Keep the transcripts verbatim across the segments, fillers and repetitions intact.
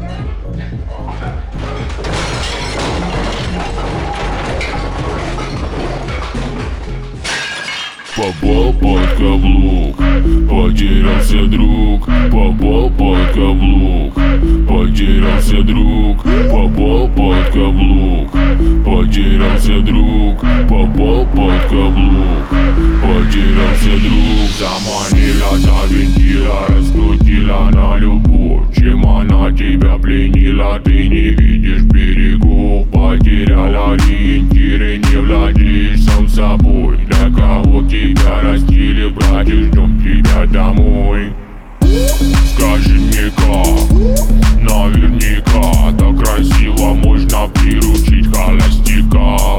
Попал под каблук, потерялся друг. Попал под каблук, потерялся друг. Попал под каблук, потерялся друг. Попал под каблук, потерялся друг. Заманила, завинтила, раскрутила на любовь. Чем она тебя пленила, ты не видишь берегов. Потеряла ориентиры, не владеешь сам собой. Для кого тебя растили, братья, ждем тебя домой. Скажи мне как, наверняка так красиво можно приручить холостяка.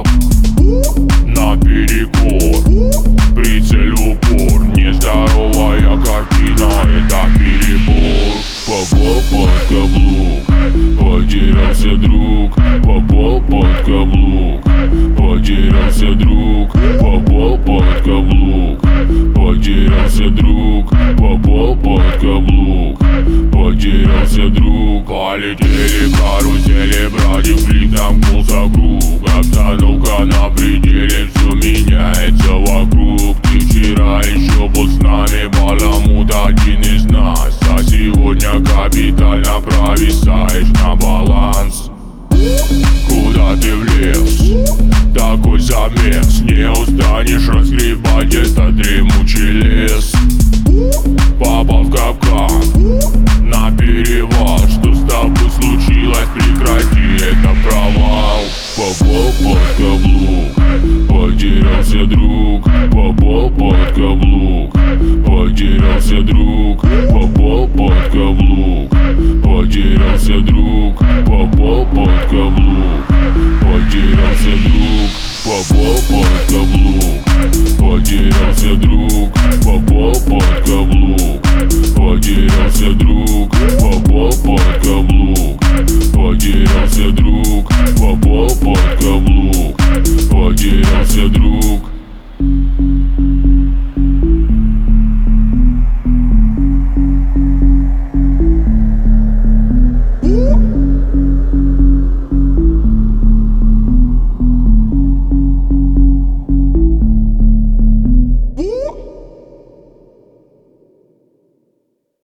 Наперекор, прицель в упор. Нездоровая картина, это перебор. Попал под каблук, потерялся друг. Попал под каблук, потерялся друг. Попал под каблук, потерялся друг. Попал под каблук, потерялся друг. Полетели карусели, братьев, клик замкнулся круг. Обстановка на пределе, все меняется вокруг. Ты вчера еще был с нами, баламут один из нас. А сегодня капитально провисаешь на баланс. Куда ты влез? Такой замес. Не устанешь разгребать этот дремучий лес. Попал в капкан, на перевал.